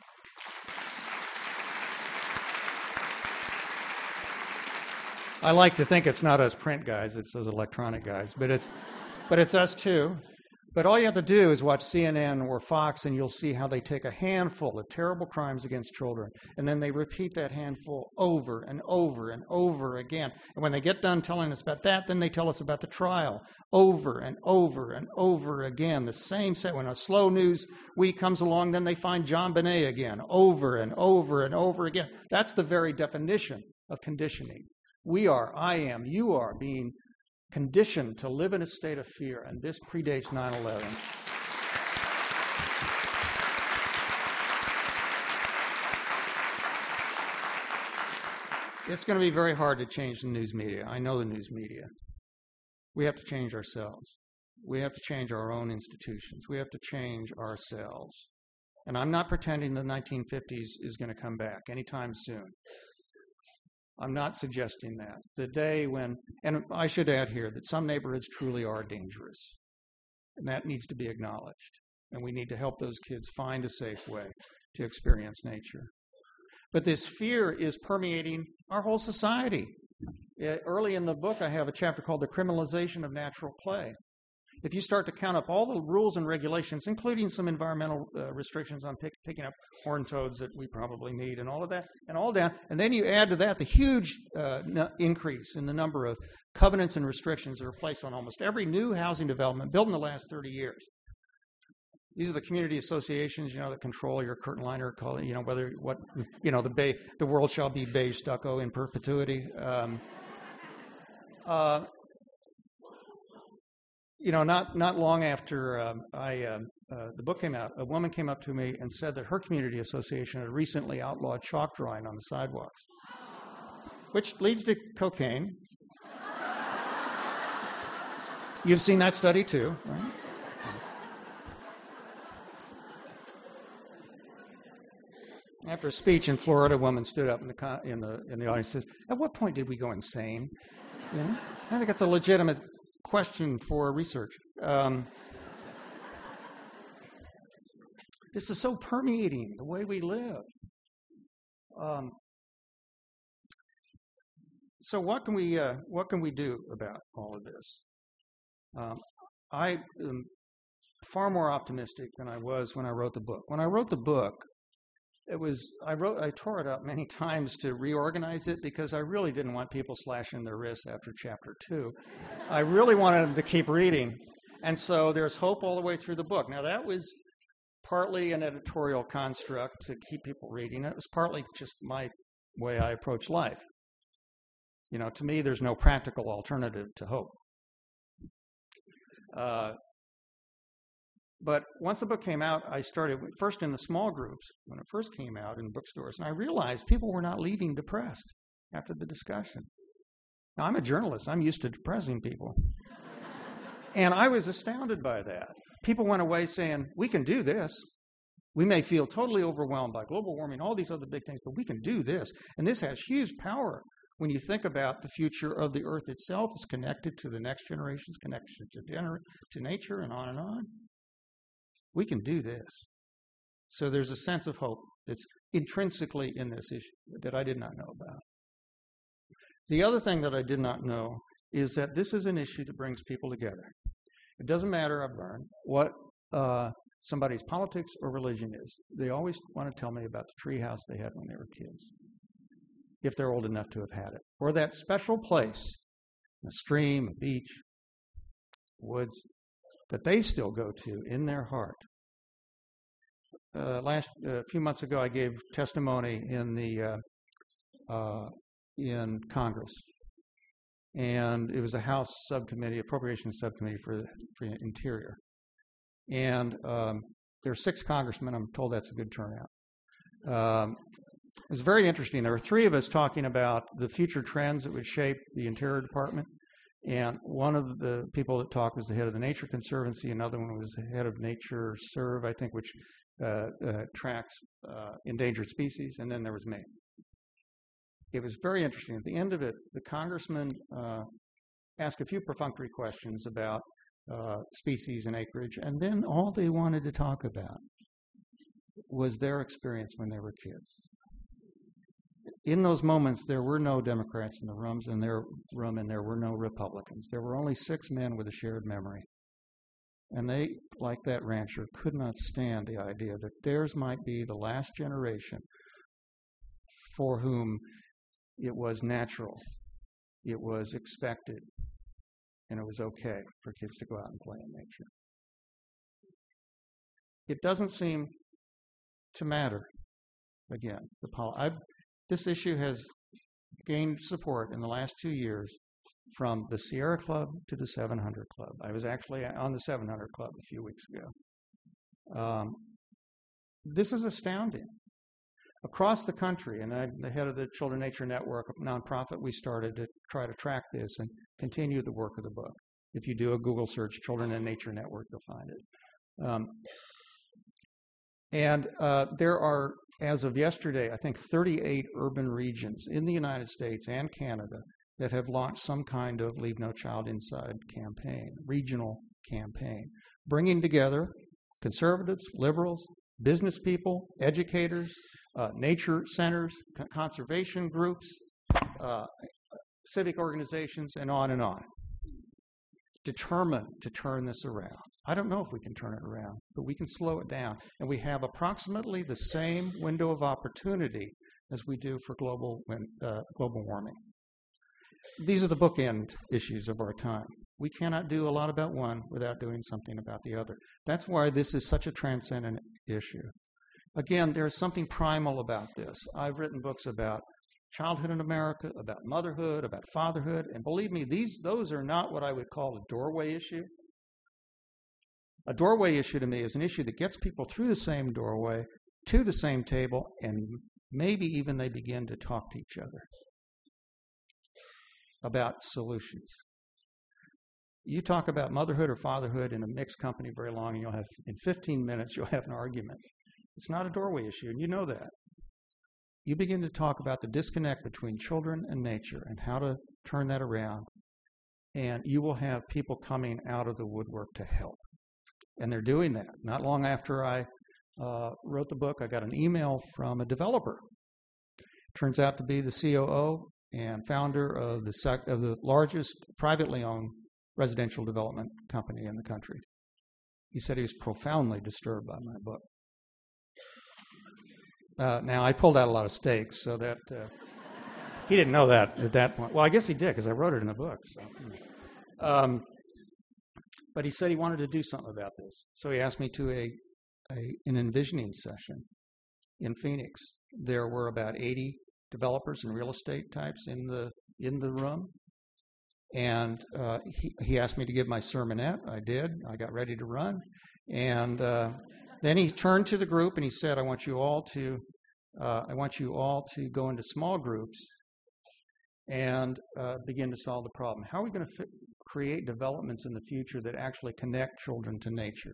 I like to think it's not us print guys, it's those electronic guys, but it's, but it's us too. But all you have to do is watch C N N or Fox, and you'll see how they take a handful of terrible crimes against children, and then they repeat that handful over and over and over again. And when they get done telling us about that, then they tell us about the trial over and over and over again. The same set. When a slow news week comes along, then they find John Bonet again, over and over and over again. That's the very definition of conditioning. We are, I am, you are being conditioned to live in a state of fear, and this predates nine eleven. It's going to be very hard to change the news media. I know the news media. We have to change ourselves. We have to change our own institutions. We have to change ourselves. And I'm not pretending the nineteen fifties is going to come back anytime soon. I'm not suggesting that. The day when, and I should add here that some neighborhoods truly are dangerous, and that needs to be acknowledged. And we need to help those kids find a safe way to experience nature. But this fear is permeating our whole society. Uh, early in the book, I have a chapter called The Criminalization of Natural Play. If you start to count up all the rules and regulations, including some environmental uh, restrictions on pick, picking up horned toads that we probably need and all of that, and all down, and then you add to that the huge uh, n- increase in the number of covenants and restrictions that are placed on almost every new housing development built in the last thirty years. These are the community associations, you know, that control your curtain liner, call it, you know, whether what, you know, the bay, the world shall be beige stucco in perpetuity. Um, uh, You know, not not long after um, I uh, uh, the book came out, a woman came up to me and said that her community association had recently outlawed chalk drawing on the sidewalks, which leads to cocaine. You've seen that study too, right? After a speech in Florida, a woman stood up in the con- in the in the audience and says, "At what point did we go insane?" You know? I think that's a legitimate question for research. Um, this is so permeating the way we live. Um, so what can we uh, what can we do about all of this? Um, I am far more optimistic than I was when I wrote the book. When I wrote the book, it was I wrote I tore it up many times to reorganize it because I really didn't want people slashing their wrists after chapter two. I really wanted them to keep reading, and so there's hope all the way through the book. Now that was partly an editorial construct to keep people reading. It was partly just my way I approach life. You know, to me, there's no practical alternative to hope. Uh, But once the book came out, I started first in the small groups when it first came out in bookstores, and I realized people were not leaving depressed after the discussion. Now, I'm a journalist. I'm used to depressing people. And I was astounded by that. People went away saying, we can do this. We may feel totally overwhelmed by global warming, all these other big things, but we can do this. And this has huge power when you think about the future of the Earth itself. It's connected to the next generation's connection to, gener- to nature and on and on. We can do this. So there's a sense of hope that's intrinsically in this issue that I did not know about. The other thing that I did not know is that this is an issue that brings people together. It doesn't matter, I've learned, what uh, somebody's politics or religion is. They always want to tell me about the treehouse they had when they were kids, if they're old enough to have had it, or that special place, a stream, a beach, woods, that they still go to in their heart. Uh, last a uh, few months ago, I gave testimony in the uh, uh, in Congress, and it was a House subcommittee, appropriations subcommittee for, for Interior, and um, there are six congressmen. I'm told that's a good turnout. Um, it was very interesting. There were three of us talking about the future trends that would shape the Interior Department. And one of the people that talked was the head of the Nature Conservancy. Another one was the head of Nature Serve, I think, which uh, uh, tracks uh, endangered species. And then there was me. it was very interesting. At the end of it, the congressman uh, asked a few perfunctory questions about uh, species and acreage, and then all they wanted to talk about was their experience when they were kids. In those moments, there were no Democrats in the rooms in their room, and there were no Republicans. There were only six men with a shared memory. And they, like that rancher, could not stand the idea that theirs might be the last generation for whom it was natural, it was expected, and it was okay for kids to go out and play in nature. It doesn't seem to matter. Again, the pol- I've, this issue has gained support in the last two years from the Sierra Club to the seven hundred Club. I was actually on the seven hundred Club a few weeks ago. Um, this is astounding. Across the country, and I'm the head of the Children Nature Network, a nonprofit we started to try to track this and continue the work of the book. If you do a Google search, Children and Nature Network, you'll find it. Um, and uh, there are, as of yesterday, I think thirty-eight urban regions in the United States and Canada that have launched some kind of Leave No Child Inside campaign, regional campaign, bringing together conservatives, liberals, business people, educators, uh, nature centers, c- conservation groups, uh, civic organizations, and on and on, determined to turn this around. I don't know if we can turn it around, but we can slow it down. And we have approximately the same window of opportunity as we do for global, uh, global warming. These are the bookend issues of our time. We cannot do a lot about one without doing something about the other. That's why this is such a transcendent issue. Again, there's something primal about this. I've written books about childhood in America, about motherhood, about fatherhood, and believe me, these those are not what I would call a doorway issue. A doorway issue to me is an issue that gets people through the same doorway, to the same table, and maybe even they begin to talk to each other about solutions. You talk about motherhood or fatherhood in a mixed company very long, and you'll have, in fifteen minutes, you'll have an argument. It's not a doorway issue, and you know that. You begin to talk about the disconnect between children and nature and how to turn that around, and you will have people coming out of the woodwork to help. And they're doing that. Not long after I uh, wrote the book, I got an email from a developer. Turns out to be the C O O and founder of the sec- of the largest privately owned residential development company in the country. He said he was profoundly disturbed by my book. Uh, now, I pulled out a lot of stakes, so that uh, he didn't know that at that point. Well, I guess he did, because I wrote it in a book. So. Um, but he said he wanted to do something about this. So he asked me to a, a an envisioning session in Phoenix. There were about eighty developers and real estate types in the in the room. And uh, he, he asked me to give my sermonette. I did. I got ready to run. And uh, then he turned to the group and he said, I want you all to uh, I want you all to go into small groups and uh, begin to solve the problem. How are we going to fit, create developments in the future that actually connect children to nature?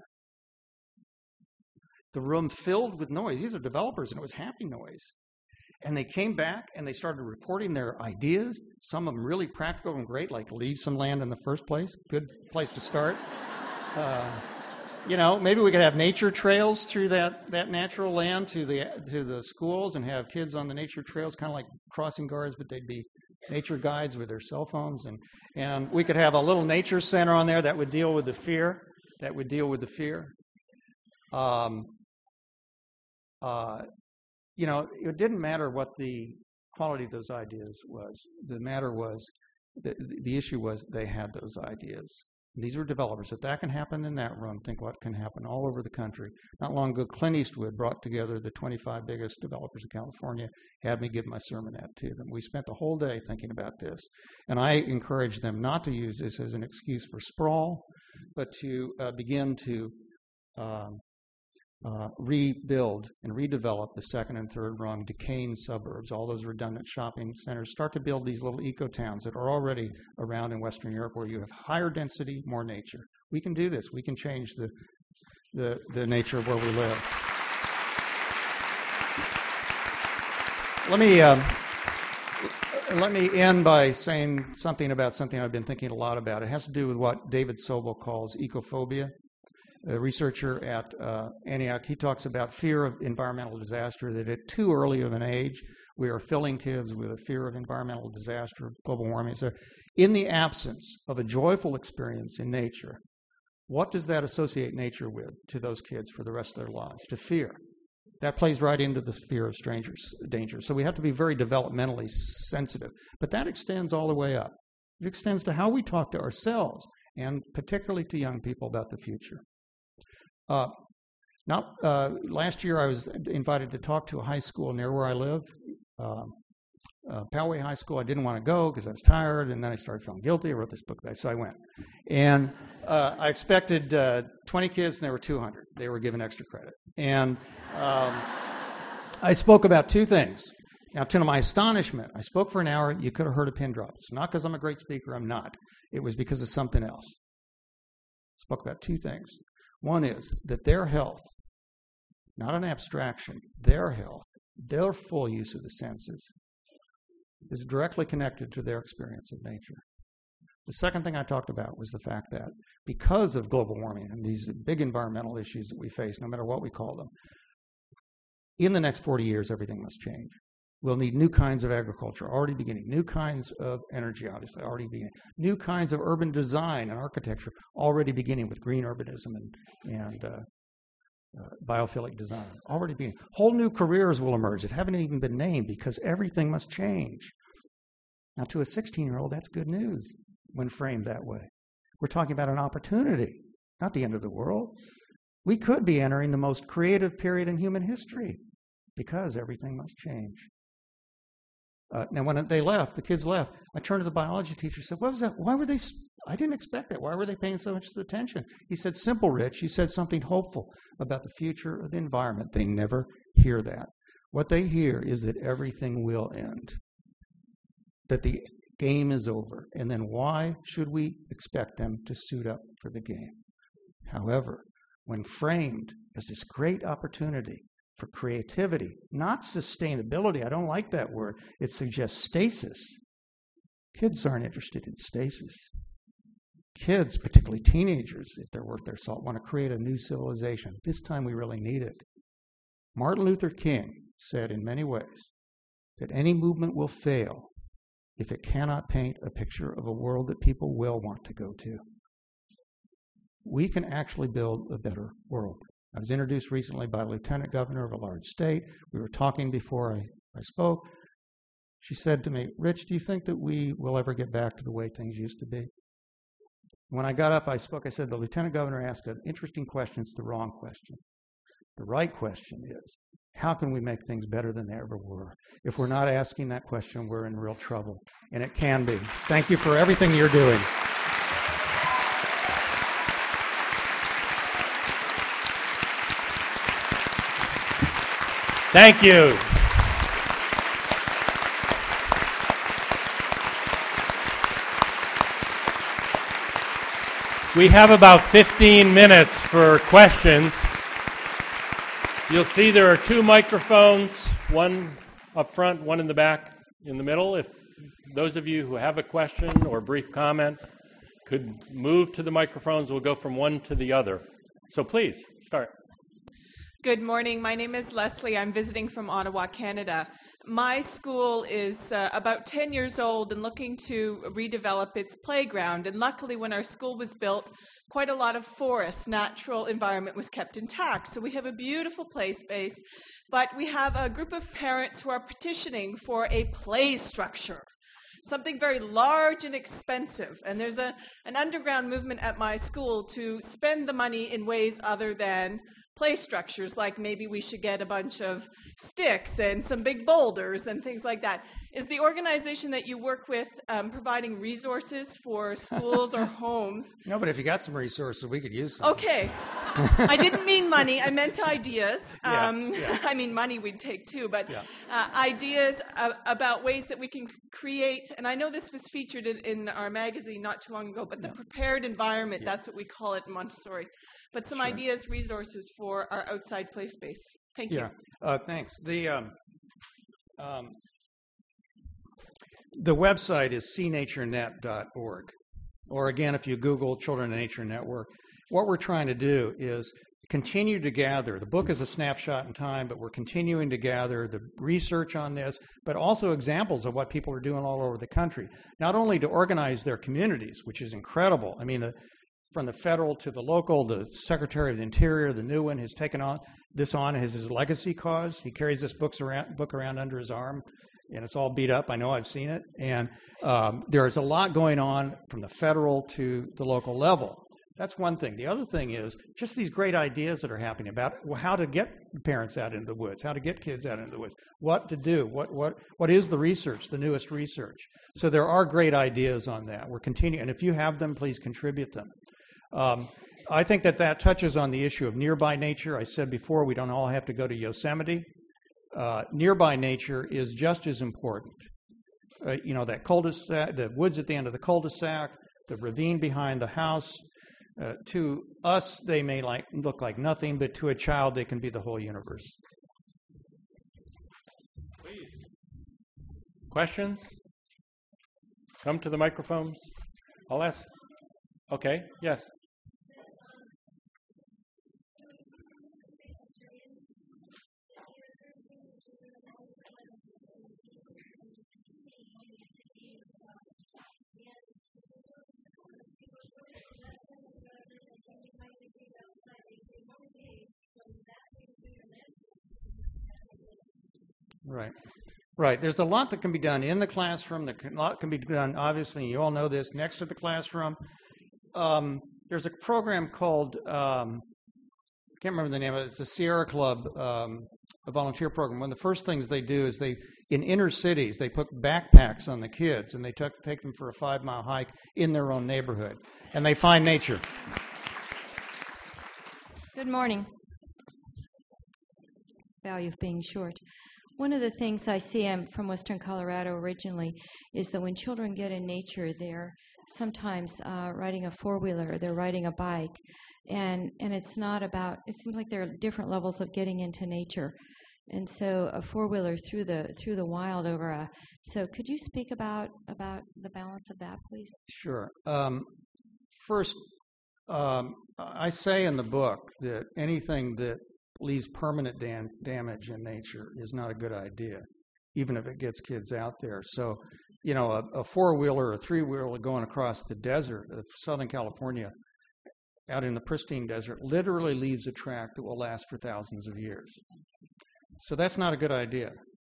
The room filled with noise. These are developers, and it was happy noise. And they came back and they started reporting their ideas, some of them really practical and great, like leave some land in the first place. Good place to start. Uh, you know, maybe we could have nature trails through that, that natural land to the to the schools and have kids on the nature trails, kind of like crossing guards, but they'd be nature guides with their cell phones. And, and we could have a little nature center on there that would deal with the fear, that would deal with the fear. Um, uh, You know, it didn't matter what the quality of those ideas was. The matter was, the, the issue was they had those ideas. These were developers. If that can happen in that room, think what can happen all over the country. Not long ago, Clint Eastwood brought together the twenty-five biggest developers in California, had me give my sermonette to them. We spent the whole day thinking about this. And I encouraged them not to use this as an excuse for sprawl, but to uh, begin to um, Uh, rebuild and redevelop the second and third rung decaying suburbs, all those redundant shopping centers. Start to build these little eco-towns that are already around in Western Europe where you have higher density, more nature. We can do this. We can change the the, the nature of where we live. Let me um, let me end by saying something about something I've been thinking a lot about. It has to do with what David Sobel calls ecophobia. A researcher at uh, Antioch, he talks about fear of environmental disaster, that at too early of an age, we are filling kids with a fear of environmental disaster, global warming. So in the absence of a joyful experience in nature, what does that associate nature with to those kids for the rest of their lives? To fear. That plays right into the fear of strangers, danger. So we have to be very developmentally sensitive. But that extends all the way up. It extends to how we talk to ourselves, and particularly to young people about the future. Uh, not, uh, last year I was invited to talk to a high school near where I live, uh, uh, Poway High School. I didn't want to go because I was tired, and then I started feeling guilty. I wrote this book, so I went. And uh, I expected uh, twenty kids, and there were two hundred. They were given extra credit. And um, I spoke about two things. Now, to my astonishment, I spoke for an hour. You could have heard a pin drop. It's not because I'm a great speaker. I'm not. It was because of something else. I spoke about two things. One is that their health, not an abstraction, their health, their full use of the senses, is directly connected to their experience of nature. The second thing I talked about was the fact that because of global warming and these big environmental issues that we face, no matter what we call them, in the next forty years, everything must change. We'll need new kinds of agriculture, already beginning, new kinds of energy, obviously, already beginning, new kinds of urban design and architecture, already beginning with green urbanism and, and uh, uh, biophilic design, already beginning. Whole new careers will emerge that haven't even been named because everything must change. Now, to a sixteen-year-old, that's good news when framed that way. We're talking about an opportunity, not the end of the world. We could be entering the most creative period in human history because everything must change. Uh, now, when they left, the kids left, I turned to the biology teacher and said, what was that? Why were they, I didn't expect that. Why were they paying so much attention? He said, simple, Rich. He said something hopeful about the future of the environment. They never hear that. What they hear is that everything will end, that the game is over. And then why should we expect them to suit up for the game? However, when framed as this great opportunity for creativity, not sustainability. I don't like that word. It suggests stasis. Kids aren't interested in stasis. Kids, particularly teenagers, if they're worth their salt, want to create a new civilization. This time we really need it. Martin Luther King said in many ways that any movement will fail if it cannot paint a picture of a world that people will want to go to. We can actually build a better world. I was introduced recently by a lieutenant governor of a large state. We were talking before I, I spoke. She said to me, Rich, do you think that we will ever get back to the way things used to be? When I got up, I spoke. I said, the lieutenant governor asked an interesting question. It's the wrong question. The right question is, how can we make things better than they ever were? If we're not asking that question, we're in real trouble. And it can be. Thank you for everything you're doing. Thank you. We have about fifteen minutes for questions. You'll see there are two microphones, one up front, one in the back, in the middle. If those of you who have a question or brief comment could move to the microphones, we'll go from one to the other. So please, start. Good morning. My name is Leslie. I'm visiting from Ottawa, Canada. My school is uh, about ten years old and looking to redevelop its playground. And luckily, when our school was built, quite a lot of forest, natural environment was kept intact. So we have a beautiful play space, but we have a group of parents who are petitioning for a play structure, something very large and expensive. And there's a, an underground movement at my school to spend the money in ways other than play structures, like maybe we should get a bunch of sticks and some big boulders and things like that. Is the organization that you work with um, providing resources for schools or homes? No, but if you got some resources, we could use some. Okay. I didn't mean money. I meant ideas. Yeah, Um, yeah. I mean, money we'd take too, but Yeah. uh, ideas uh, about ways that we can create, and I know this was featured in, in our magazine not too long ago, but the Yeah. prepared environment, Yeah. that's what we call it in Montessori. But some Sure. ideas, resources for our outside play space. Thank you. Yeah, uh, thanks. The um, um, the website is c nature net dot org. Or again, if you Google Children in Nature Network, what we're trying to do is continue to gather. The book is a snapshot in time, but we're continuing to gather the research on this, but also examples of what people are doing all over the country. Not only to organize their communities, which is incredible. I mean, the, from the federal to the local, the Secretary of the Interior, the new one, has taken on this on as his legacy cause. He carries this books around, book around under his arm, and it's all beat up. I know, I've seen it. And um, there's a lot going on from the federal to the local level. That's one thing. The other thing is just these great ideas that are happening about how to get parents out into the woods, how to get kids out into the woods, what to do, what what what is the research, the newest research. So there are great ideas on that. We're continuing, and if you have them, please contribute them. Um, I think that that touches on the issue of nearby nature. I said before, we don't all have to go to Yosemite. Uh, nearby nature is just as important. Uh, you know, that cul-de-sac, the woods at the end of the cul-de-sac, the ravine behind the house. Uh, to us, they may like look like nothing, but to a child, they can be the whole universe. Please. Questions? Come to the microphones. I'll ask. Okay, yes. Right. Right. There's a lot that can be done in the classroom. A lot can be done, obviously, you all know this, next to the classroom. Um, there's a program called, um, I can't remember the name of it, it's the Sierra Club, um, a volunteer program. One of the first things they do is they, in inner cities, they put backpacks on the kids and they took, take them for a five-mile hike in their own neighborhood. And they find nature. Good morning. Value of being short. One of the things I see, I'm from Western Colorado originally, is that when children get in nature, they're sometimes uh, riding a four-wheeler, they're riding a bike, and and it's not about, it seems like there are different levels of getting into nature. And so a four-wheeler through the through the wild over a, so could you speak about, about the balance of that, please? Sure. Um, first, um, I say in the book that anything that leaves permanent dam- damage in nature is not a good idea, even if it gets kids out there. So, you know, a, a four-wheeler or a three-wheeler going across the desert of Southern California, out in the pristine desert, literally leaves a track that will last for thousands of years. So that's not a good idea.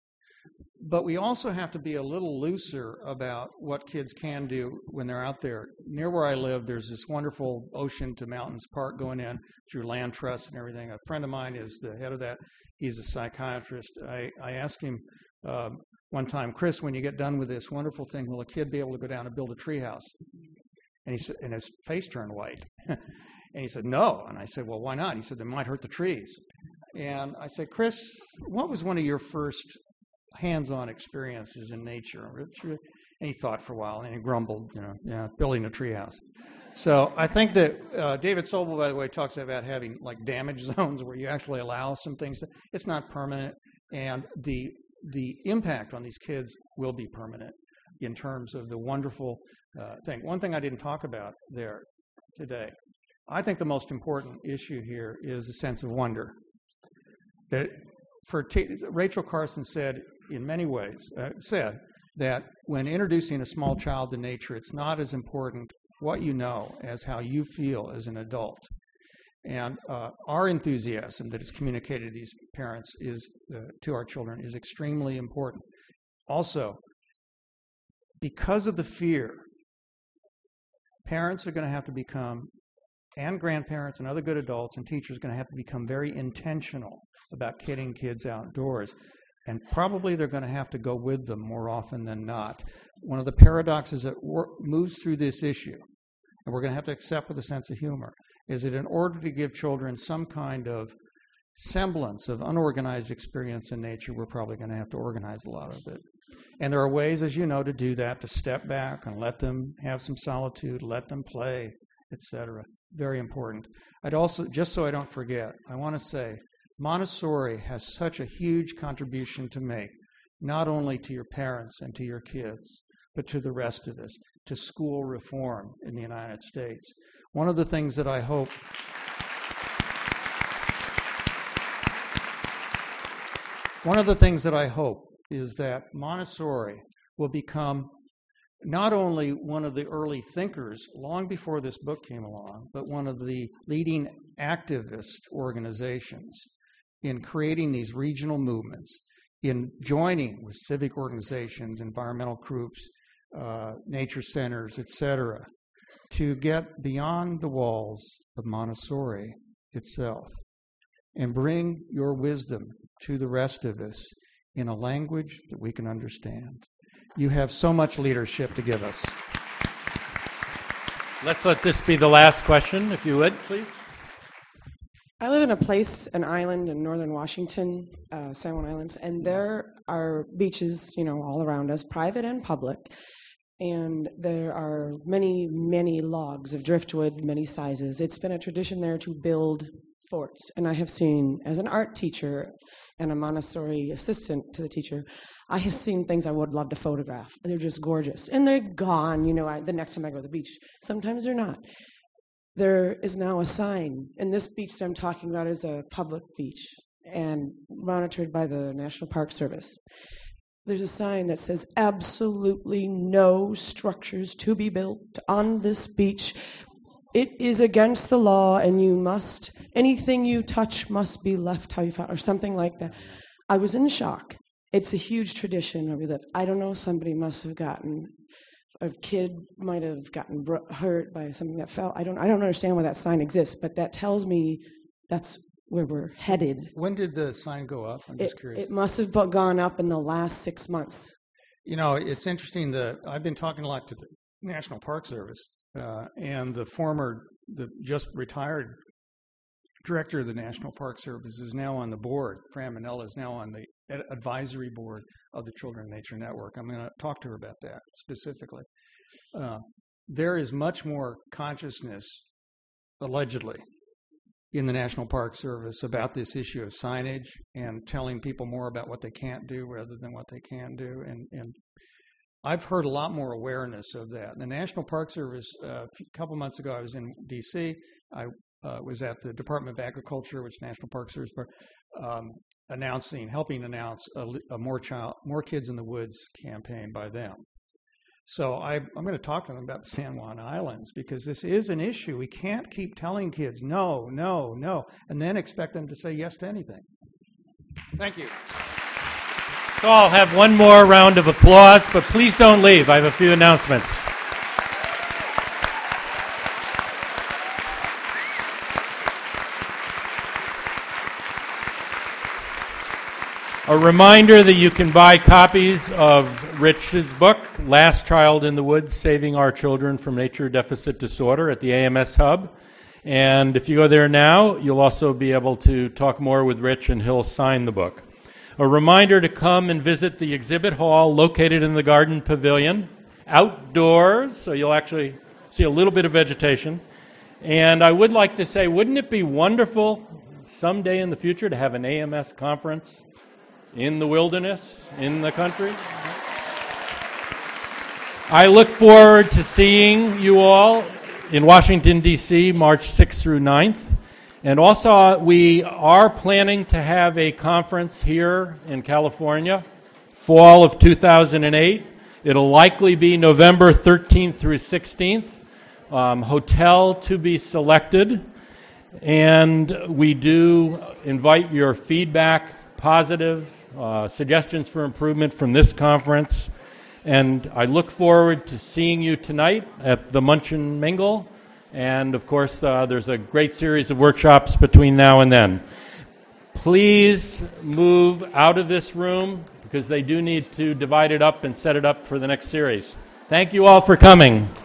But we also have to be a little looser about what kids can do when they're out there. Near where I live, there's this wonderful ocean to mountains park going in through land trusts and everything. A friend of mine is the head of that. He's a psychiatrist. I, I asked him um, one time, Chris, when you get done with this wonderful thing, will a kid be able to go down and build a treehouse? And he said, and his face turned white. And he said, no. And I said, well, why not? He said, it might hurt the trees. And I said, Chris, what was one of your first hands-on experiences in nature? And he thought for a while, and he grumbled, you know, yeah, building a treehouse. So I think that uh, David Sobel, by the way, talks about having like damage zones where you actually allow some things. To, it's not permanent, and the the impact on these kids will be permanent in terms of the wonderful uh, thing. One thing I didn't talk about there today, I think the most important issue here is a sense of wonder. That for T- Rachel Carson said, in many ways, uh, said that when introducing a small child to nature, it's not as important what you know as how you feel as an adult. And uh, our enthusiasm that is communicated to these parents is uh, to our children is extremely important. Also, because of the fear, parents are going to have to become, and grandparents and other good adults and teachers are going to have to become very intentional about getting kids outdoors. And probably they're going to have to go with them more often than not. One of the paradoxes that wor- moves through this issue, and we're going to have to accept with a sense of humor, is that in order to give children some kind of semblance of unorganized experience in nature, we're probably going to have to organize a lot of it. And there are ways, as you know, to do that, to step back and let them have some solitude, let them play, et cetera. Very important. I'd also, just so I don't forget, I want to say, Montessori has such a huge contribution to make, not only to your parents and to your kids, but to the rest of us, to school reform in the United States. One of the things that I hope One of the things that I hope is that Montessori will become not only one of the early thinkers long before this book came along, but one of the leading activist organizations in creating these regional movements, in joining with civic organizations, environmental groups, uh, nature centers, et cetera, to get beyond the walls of Montessori itself and bring your wisdom to the rest of us in a language that we can understand. You have so much leadership to give us. Let's let this be the last question, if you would, please. I live in a place, an island in northern Washington, uh, San Juan Islands, and there are beaches, you know, all around us, private and public, and there are many, many logs of driftwood, many sizes. It's been a tradition there to build forts, and I have seen, as an art teacher and a Montessori assistant to the teacher, I have seen things I would love to photograph. They're just gorgeous, and they're gone, you know, I, the next time I go to the beach. Sometimes they're not. There is now a sign, and this beach that I'm talking about is a public beach and monitored by the National Park Service. There's a sign that says, absolutely no structures to be built on this beach. It is against the law, and you must, anything you touch must be left how you found, or something like that. I was in shock. It's a huge tradition where we live. I don't know, somebody must have gotten, a kid might have gotten bro- hurt by something that fell. I don't, I don't understand why that sign exists, but that tells me that's where we're headed. When did the sign go up? I'm just it, curious. It must have gone up in the last six months. You know, it's interesting that I've been talking a lot to the National Park Service, uh, and the former, the just retired director of the National Park Service is now on the board. Fran Manella is now on the ad- advisory board of the Children of Nature Network. I'm going to talk to her about that specifically. Uh, there is much more consciousness, allegedly, in the National Park Service about this issue of signage and telling people more about what they can't do rather than what they can do. And, and I've heard a lot more awareness of that. The National Park Service, uh, a couple months ago, I was in D C. I uh, was at the Department of Agriculture, which National Park Service, um, announcing, helping announce a, a more child, more Kids in the Woods campaign by them. So I, I'm going to talk to them about the San Juan Islands, because this is an issue. We can't keep telling kids no, no, no, and then expect them to say yes to anything. Thank you. So I'll have one more round of applause, but please don't leave. I have a few announcements. A reminder that you can buy copies of Rich's book, Last Child in the Woods, Saving Our Children from Nature Deficit Disorder, at the A M S Hub. And if you go there now, you'll also be able to talk more with Rich, and he'll sign the book. A reminder to come and visit the exhibit hall located in the Garden Pavilion, outdoors, so you'll actually see a little bit of vegetation. And I would like to say, wouldn't it be wonderful someday in the future to have an A M S conference in the wilderness, in the country? I look forward to seeing you all in Washington, D C, March sixth through ninth. And also, we are planning to have a conference here in California, fall of two thousand eight. It'll likely be November thirteenth through sixteenth. Um, hotel to be selected. And we do invite your feedback, positive, uh, suggestions for improvement from this conference. And I look forward to seeing you tonight at the Munch and Mingle. And, of course, uh, there's a great series of workshops between now and then. Please move out of this room, because they do need to divide it up and set it up for the next series. Thank you all for coming.